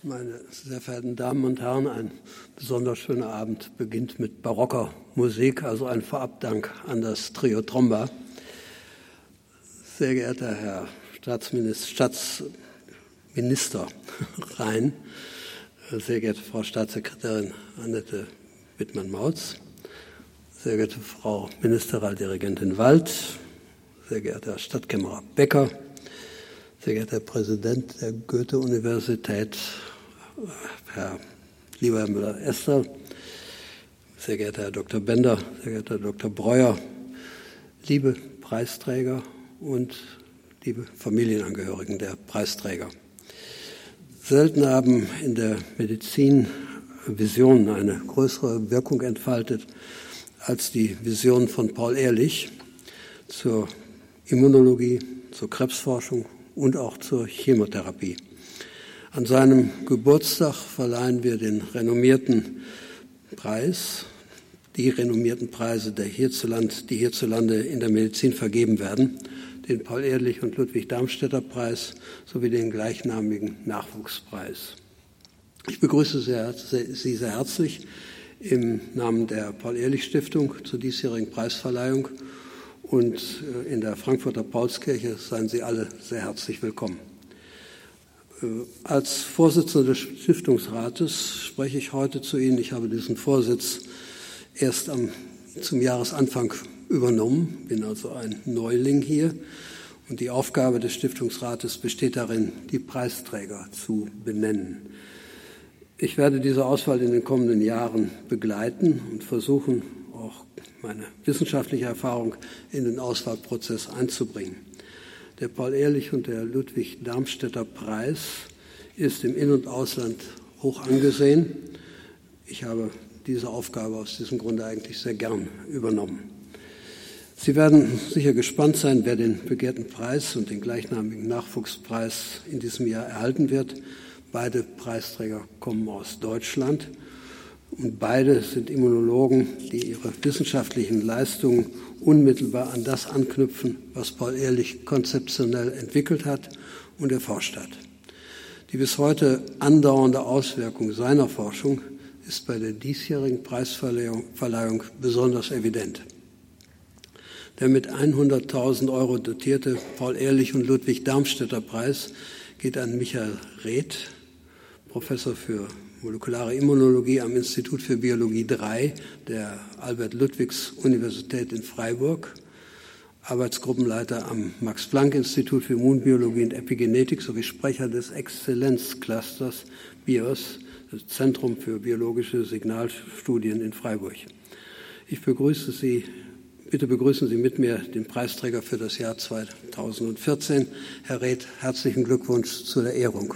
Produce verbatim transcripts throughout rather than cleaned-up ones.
Meine sehr verehrten Damen und Herren, ein besonders schöner Abend beginnt mit barocker Musik, also ein Vorabdank an das Trio Tromba. Sehr geehrter Herr Staatsminister, Staatsminister Rhein, sehr geehrte Frau Staatssekretärin Annette Wittmann-Mautz, sehr geehrte Frau Ministerialdirigentin Wald, sehr geehrter Herr Stadtkämmerer Becker, sehr geehrter Herr Präsident der Goethe-Universität, Herr lieber Herr Müller-Ester, sehr geehrter Herr Doktor Bender, sehr geehrter Herr Doktor Breuer, liebe Preisträger und liebe Familienangehörigen der Preisträger. Selten haben in der Medizin Visionen eine größere Wirkung entfaltet als die Visionen von Paul Ehrlich zur Immunologie, zur Krebsforschung und auch zur Chemotherapie. An seinem Geburtstag verleihen wir den renommierten Preis, die renommierten Preise, der hierzulande, die hierzulande in der Medizin vergeben werden, den Paul-Ehrlich- und Ludwig-Darmstädter-Preis sowie den gleichnamigen Nachwuchspreis. Ich begrüße Sie sehr herzlich im Namen der Paul-Ehrlich-Stiftung zur diesjährigen Preisverleihung und in der Frankfurter Paulskirche seien Sie alle sehr herzlich willkommen. Als Vorsitzender des Stiftungsrates spreche ich heute zu Ihnen. Ich habe diesen Vorsitz erst am, zum Jahresanfang übernommen, bin also ein Neuling hier. Und die Aufgabe des Stiftungsrates besteht darin, die Preisträger zu benennen. Ich werde diese Auswahl in den kommenden Jahren begleiten und versuchen, auch meine wissenschaftliche Erfahrung in den Auswahlprozess einzubringen. Der Paul-Ehrlich- und der Ludwig-Darmstädter-Preis ist im In- und Ausland hoch angesehen. Ich habe diese Aufgabe aus diesem Grunde eigentlich sehr gern übernommen. Sie werden sicher gespannt sein, wer den begehrten Preis und den gleichnamigen Nachwuchspreis in diesem Jahr erhalten wird. Beide Preisträger kommen aus Deutschland und beide sind Immunologen, die ihre wissenschaftlichen Leistungen unmittelbar an das anknüpfen, was Paul Ehrlich konzeptionell entwickelt hat und erforscht hat. Die bis heute andauernde Auswirkung seiner Forschung ist bei der diesjährigen Preisverleihung besonders evident. Der mit hunderttausend Euro dotierte Paul-Ehrlich- und Ludwig-Darmstädter-Preis geht an Michael Reth, Professor für molekulare Immunologie am Institut für Biologie drei der Albert-Ludwigs-Universität in Freiburg, Arbeitsgruppenleiter am Max-Planck-Institut für Immunbiologie und Epigenetik sowie Sprecher des Exzellenzclusters BIOS, das Zentrum für biologische Signalstudien in Freiburg. Ich begrüße Sie, bitte begrüßen Sie mit mir den Preisträger für das Jahr zweitausendvierzehn. Herr Reth, herzlichen Glückwunsch zu der Ehrung.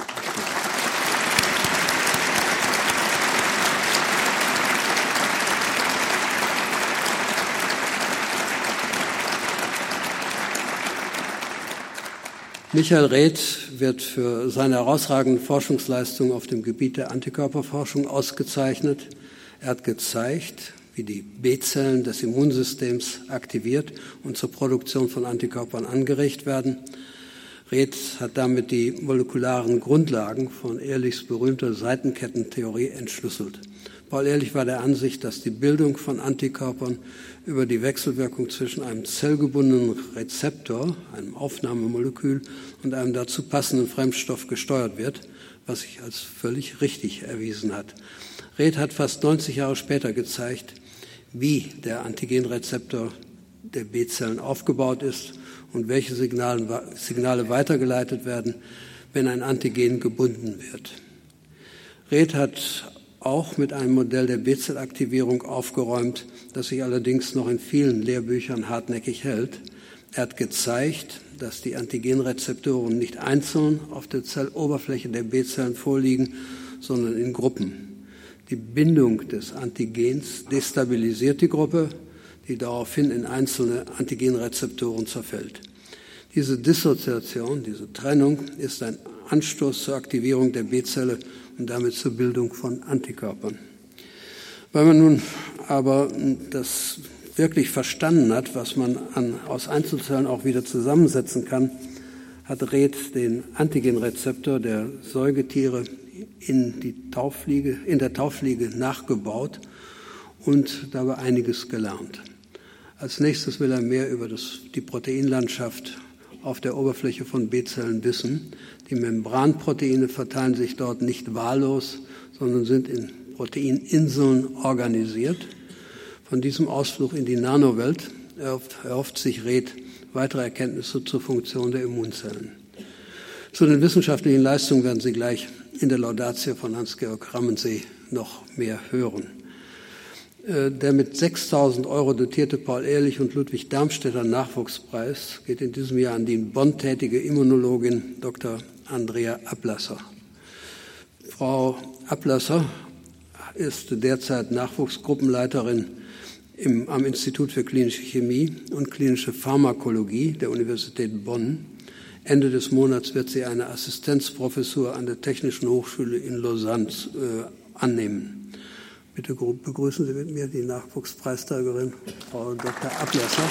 Michael Reth wird für seine herausragenden Forschungsleistungen auf dem Gebiet der Antikörperforschung ausgezeichnet. Er hat gezeigt, wie die B-Zellen des Immunsystems aktiviert und zur Produktion von Antikörpern angeregt werden. Reth hat damit die molekularen Grundlagen von Ehrlichs berühmter Seitenkettentheorie entschlüsselt. Paul Ehrlich war der Ansicht, dass die Bildung von Antikörpern über die Wechselwirkung zwischen einem zellgebundenen Rezeptor, einem Aufnahmemolekül und einem dazu passenden Fremdstoff gesteuert wird, was sich als völlig richtig erwiesen hat. Reth hat fast neunzig Jahre später gezeigt, wie der Antigenrezeptor der B-Zellen aufgebaut ist und welche Signale, Signale weitergeleitet werden, wenn ein Antigen gebunden wird. Reth hat auch mit einem Modell der B-Zellaktivierung aufgeräumt, das sich allerdings noch in vielen Lehrbüchern hartnäckig hält. Er hat gezeigt, dass die Antigenrezeptoren nicht einzeln auf der Zelloberfläche der B-Zellen vorliegen, sondern in Gruppen. Die Bindung des Antigens destabilisiert die Gruppe, die daraufhin in einzelne Antigenrezeptoren zerfällt. Diese Dissoziation, diese Trennung ist ein Anstoß zur Aktivierung der B-Zelle und damit zur Bildung von Antikörpern. Weil man nun aber das wirklich verstanden hat, was man an, aus Einzelzellen auch wieder zusammensetzen kann, hat Reth den Antigenrezeptor der Säugetiere in, die Tauffliege, in der Tauffliege nachgebaut und dabei einiges gelernt. Als nächstes will er mehr über das, die Proteinlandschaft auf der Oberfläche von B-Zellen wissen. Die Membranproteine verteilen sich dort nicht wahllos, sondern sind in Proteininseln organisiert. Von diesem Ausflug in die Nanowelt erhofft, erhofft sich Reth weitere Erkenntnisse zur Funktion der Immunzellen. Zu den wissenschaftlichen Leistungen werden Sie gleich in der Laudatio von Hans-Georg Rammensee noch mehr hören. Der mit sechstausend Euro dotierte Paul-Ehrlich und Ludwig Darmstädter Nachwuchspreis geht in diesem Jahr an die in Bonn tätige Immunologin Doktor Andrea Ablasser. Frau Ablasser ist derzeit Nachwuchsgruppenleiterin im, am Institut für klinische Chemie und klinische Pharmakologie der Universität Bonn. Ende des Monats wird sie eine Assistenzprofessur an der Technischen Hochschule in Lausanne äh, annehmen. Bitte begrüßen Sie mit mir die Nachwuchspreisträgerin, Frau Doktor Ablasser.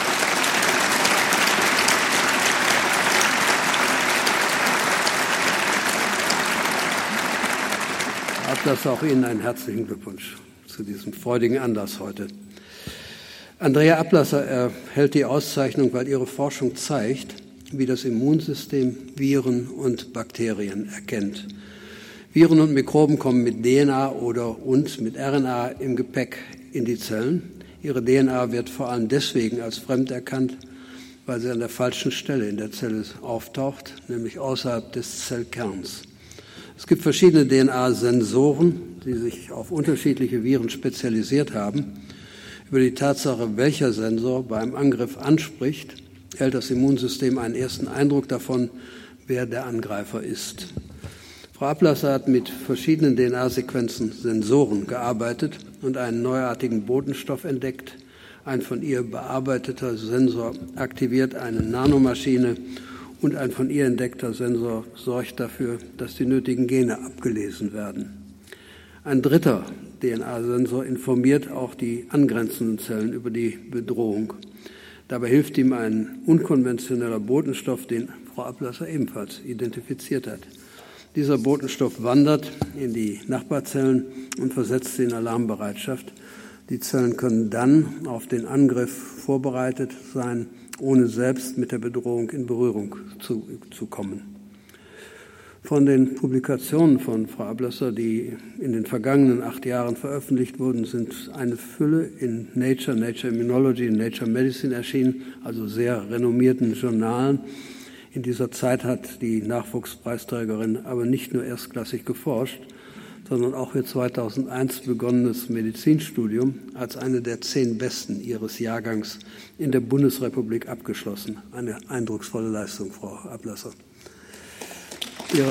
Frau Ablasser, auch Ihnen einen herzlichen Glückwunsch zu diesem freudigen Anlass heute. Andrea Ablasser erhält die Auszeichnung, weil ihre Forschung zeigt, wie das Immunsystem Viren und Bakterien erkennt. Viren und Mikroben kommen mit D N A oder und mit R N A im Gepäck in die Zellen. Ihre D N A wird vor allem deswegen als fremd erkannt, weil sie an der falschen Stelle in der Zelle auftaucht, nämlich außerhalb des Zellkerns. Es gibt verschiedene D N A-Sensoren, die sich auf unterschiedliche Viren spezialisiert haben. Über die Tatsache, welcher Sensor beim Angriff anspricht, erhält das Immunsystem einen ersten Eindruck davon, wer der Angreifer ist. Frau Ablasser hat mit verschiedenen D N A-Sequenzen Sensoren gearbeitet und einen neuartigen Botenstoff entdeckt. Ein von ihr bearbeiteter Sensor aktiviert eine Nanomaschine und ein von ihr entdeckter Sensor sorgt dafür, dass die nötigen Gene abgelesen werden. Ein dritter D N A-Sensor informiert auch die angrenzenden Zellen über die Bedrohung. Dabei hilft ihm ein unkonventioneller Botenstoff, den Frau Ablasser ebenfalls identifiziert hat. Dieser Botenstoff wandert in die Nachbarzellen und versetzt sie in Alarmbereitschaft. Die Zellen können dann auf den Angriff vorbereitet sein, ohne selbst mit der Bedrohung in Berührung zu, zu kommen. Von den Publikationen von Frau Ablasser, die in den vergangenen acht Jahren veröffentlicht wurden, sind eine Fülle in Nature, Nature Immunology, Nature Medicine erschienen, also sehr renommierten Journalen. In dieser Zeit hat die Nachwuchspreisträgerin aber nicht nur erstklassig geforscht, sondern auch ihr zweitausendeins begonnenes Medizinstudium als eine der zehn Besten ihres Jahrgangs in der Bundesrepublik abgeschlossen. Eine eindrucksvolle Leistung, Frau Ablasser. Ihre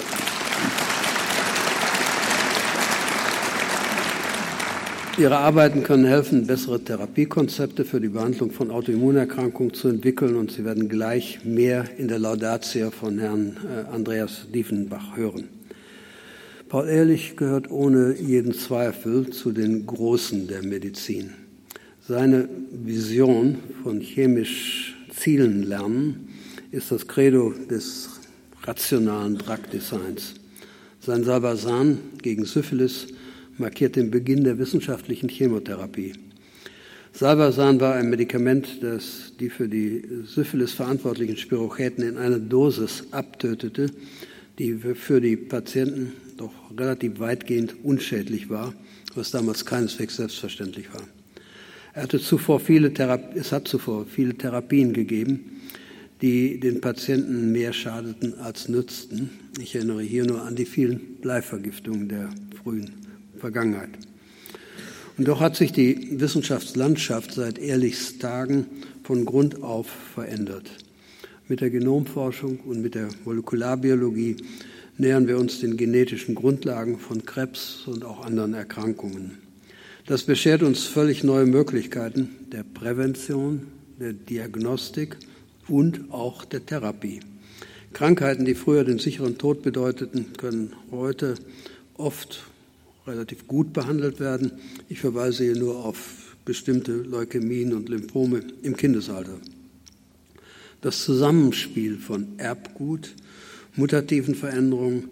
Ihre Arbeiten können helfen, bessere Therapiekonzepte für die Behandlung von Autoimmunerkrankungen zu entwickeln, und Sie werden gleich mehr in der Laudatio von Herrn Andreas Diefenbach hören. Paul-Ehrlich gehört ohne jeden Zweifel zu den Großen der Medizin. Seine Vision von chemisch Zielen lernen ist das Credo des rationalen Drug-Designs. Sein Salvarsan gegen Syphilis markiert den Beginn der wissenschaftlichen Chemotherapie. Salvarsan war ein Medikament, das die für die Syphilis verantwortlichen Spirochäten in einer Dosis abtötete, die für die Patienten doch relativ weitgehend unschädlich war, was damals keineswegs selbstverständlich war. Er hatte zuvor viele Therape- es hat zuvor viele Therapien gegeben, die den Patienten mehr schadeten als nützten. Ich erinnere hier nur an die vielen Bleivergiftungen der frühen Vergangenheit. Und doch hat sich die Wissenschaftslandschaft seit Ehrlichs Tagen von Grund auf verändert. Mit der Genomforschung und mit der Molekularbiologie nähern wir uns den genetischen Grundlagen von Krebs und auch anderen Erkrankungen. Das beschert uns völlig neue Möglichkeiten der Prävention, der Diagnostik und auch der Therapie. Krankheiten, die früher den sicheren Tod bedeuteten, können heute oft relativ gut behandelt werden. Ich verweise hier nur auf bestimmte Leukämien und Lymphome im Kindesalter. Das Zusammenspiel von Erbgut, mutativen Veränderungen,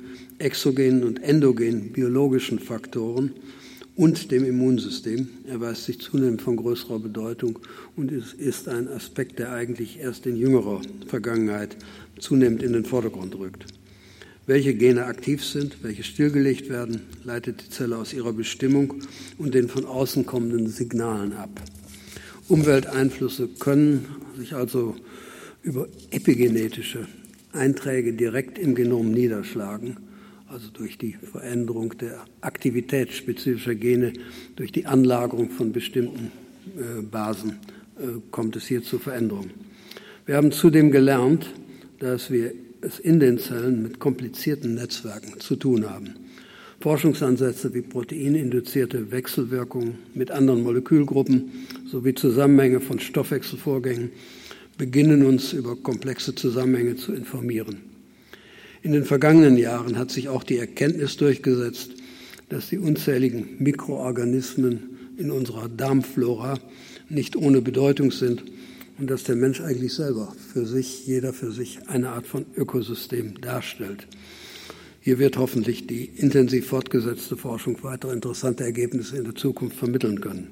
exogenen und endogenen biologischen Faktoren und dem Immunsystem erweist sich zunehmend von größerer Bedeutung und es ist ein Aspekt, der eigentlich erst in jüngerer Vergangenheit zunehmend in den Vordergrund rückt. Welche Gene aktiv sind, welche stillgelegt werden, leitet die Zelle aus ihrer Bestimmung und den von außen kommenden Signalen ab. Umwelteinflüsse können sich also über epigenetische Einträge direkt im Genom niederschlagen, also durch die Veränderung der Aktivität spezifischer Gene, durch die Anlagerung von bestimmten äh, Basen äh, kommt es hier zur Veränderung. Wir haben zudem gelernt, dass wir es in den Zellen mit komplizierten Netzwerken zu tun haben. Forschungsansätze wie proteininduzierte Wechselwirkungen mit anderen Molekülgruppen sowie Zusammenhänge von Stoffwechselvorgängen beginnen uns über komplexe Zusammenhänge zu informieren. In den vergangenen Jahren hat sich auch die Erkenntnis durchgesetzt, dass die unzähligen Mikroorganismen in unserer Darmflora nicht ohne Bedeutung sind und dass der Mensch eigentlich selber für sich, jeder für sich, eine Art von Ökosystem darstellt. Hier wird hoffentlich die intensiv fortgesetzte Forschung weitere interessante Ergebnisse in der Zukunft vermitteln können.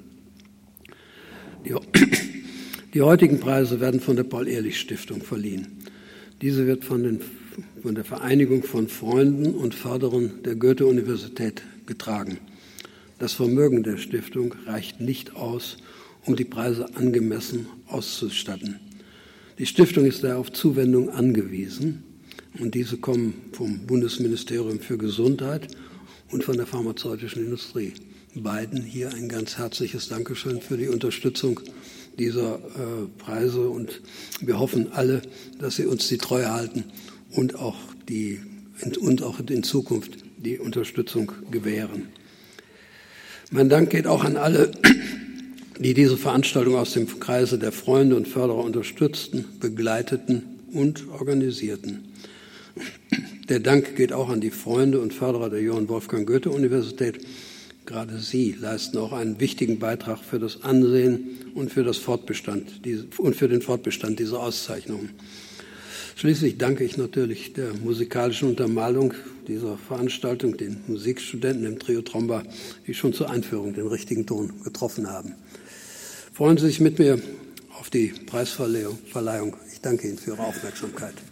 Die, die heutigen Preise werden von der Paul-Ehrlich-Stiftung verliehen. Diese wird von, den, von der Vereinigung von Freunden und Förderern der Goethe-Universität getragen. Das Vermögen der Stiftung reicht nicht aus, um die Preise angemessen auszustatten. Die Stiftung ist daher auf Zuwendung angewiesen und diese kommen vom Bundesministerium für Gesundheit und von der pharmazeutischen Industrie. Beiden hier ein ganz herzliches Dankeschön für die Unterstützung dieser äh, Preise und wir hoffen alle, dass Sie uns die Treue halten und auch, die, und auch in Zukunft die Unterstützung gewähren. Mein Dank geht auch an alle, die diese Veranstaltung aus dem Kreise der Freunde und Förderer unterstützten, begleiteten und organisierten. Der Dank geht auch an die Freunde und Förderer der Johann Wolfgang Goethe-Universität. Gerade Sie leisten auch einen wichtigen Beitrag für das Ansehen und für, das Fortbestand, und für den Fortbestand dieser Auszeichnungen. Schließlich danke ich natürlich der musikalischen Untermalung dieser Veranstaltung, den Musikstudenten im Trio Tromba, die schon zur Einführung den richtigen Ton getroffen haben. Freuen Sie sich mit mir auf die Preisverleihung. Ich danke Ihnen für Ihre Aufmerksamkeit.